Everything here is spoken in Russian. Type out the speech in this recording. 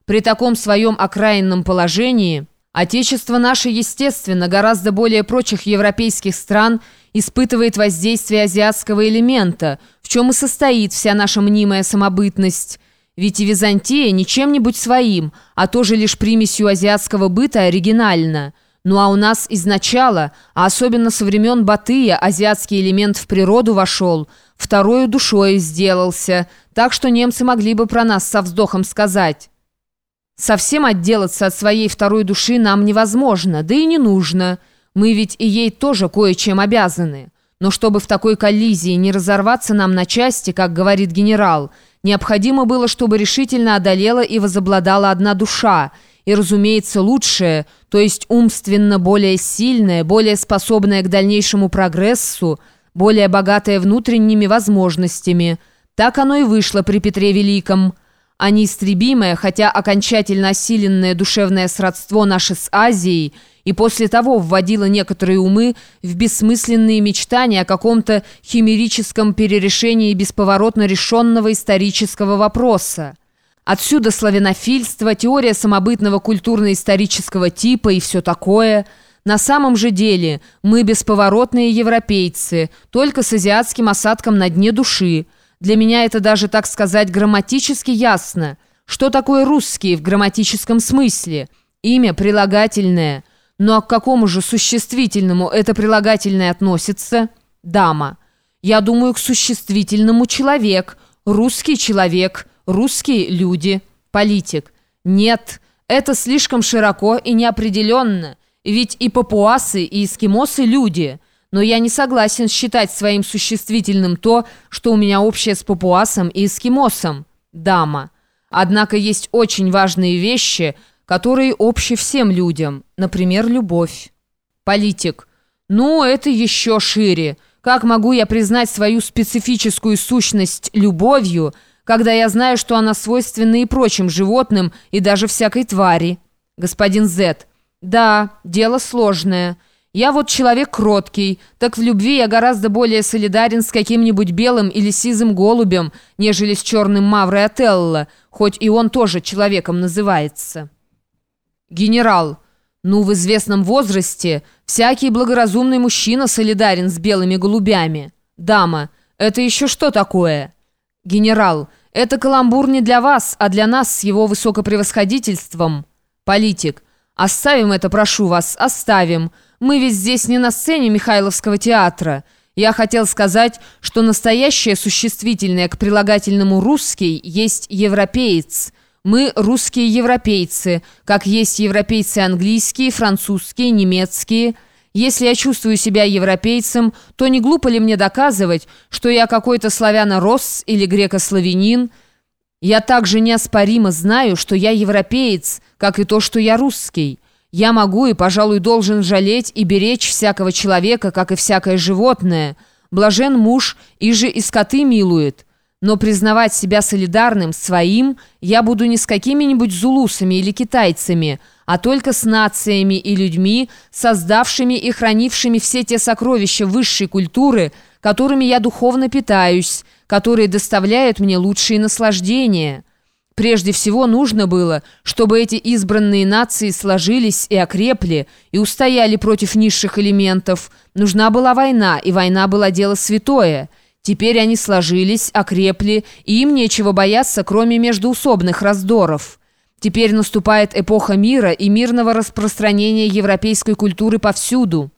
При таком своем окраинном положении Отечество наше, естественно, гораздо более прочих европейских стран испытывает воздействие азиатского элемента, в чем и состоит вся наша мнимая самобытность. Ведь и Византия не чем-нибудь своим, а тоже лишь примесью азиатского быта оригинальна. Ну а у нас изначала, а особенно со времен Батыя, азиатский элемент в природу вошел, второю душою сделался, так что немцы могли бы про нас со вздохом сказать: совсем отделаться от своей второй души нам невозможно, да и не нужно. Мы ведь и ей тоже кое-чем обязаны. Но чтобы в такой коллизии не разорваться нам на части, как говорит генерал, необходимо было, чтобы решительно одолела и возобладала одна душа, и, разумеется, лучшая, то есть умственно более сильная, более способная к дальнейшему прогрессу, более богатая внутренними возможностями. Так оно и вышло при Петре Великом. А неистребимое, хотя окончательно осиленное душевное сродство наше с Азией и после того вводило некоторые умы в бессмысленные мечтания о каком-то химерическом перерешении бесповоротно решенного исторического вопроса. Отсюда славянофильство, теория самобытного культурно-исторического типа и все такое. На самом же деле мы бесповоротные европейцы, только с азиатским осадком на дне души. Для меня это даже, так сказать, грамматически ясно. Что такое русские в грамматическом смысле? Имя прилагательное. Ну а к какому же существительному это прилагательное относится? Дама. Я думаю, к существительному человек. Русский человек. Русские люди. Политик. Нет, это слишком широко и неопределенно. Ведь и папуасы, и эскимосы люди. Но я не согласен считать своим существительным то, что у меня общее с папуасом и эскимосом. Дама. Однако есть очень важные вещи, которые общи всем людям. Например, любовь. Политик. Ну, это еще шире. Как могу я признать свою специфическую сущность любовью, когда я знаю, что она свойственна и прочим животным, и даже всякой твари? Господин З. Да, дело сложное. Я вот человек кроткий, так в любви я гораздо более солидарен с каким-нибудь белым или сизым голубем, нежели с черным Маврой Отелло, хоть и он тоже человеком называется. Генерал. Ну, в известном возрасте всякий благоразумный мужчина солидарен с белыми голубями. Дама. Это еще что такое? Генерал. Это каламбур не для вас, а для нас с его высокопревосходительством. Политик. Оставим это, прошу вас, оставим. Мы ведь здесь не на сцене Михайловского театра. Я хотел сказать, что настоящее существительное к прилагательному «русский» есть «европеец». Мы русские европейцы, как есть европейцы английские, французские, немецкие. Если я чувствую себя европейцем, то не глупо ли мне доказывать, что я какой-то славяно-росс или греко-славянин? Я также неоспоримо знаю, что я европеец, как и то, что я русский. Я могу и, пожалуй, должен жалеть и беречь всякого человека, как и всякое животное. Блажен муж, иже и скоты милует. Но признавать себя солидарным своим я буду не с какими-нибудь зулусами или китайцами, а только с нациями и людьми, создавшими и хранившими все те сокровища высшей культуры, которыми я духовно питаюсь, которые доставляют мне лучшие наслаждения. Прежде всего нужно было, чтобы эти избранные нации сложились и окрепли, и устояли против низших элементов. Нужна была война, и война была дело святое. Теперь они сложились, окрепли, и им нечего бояться, кроме междоусобных раздоров. Теперь наступает эпоха мира и мирного распространения европейской культуры повсюду.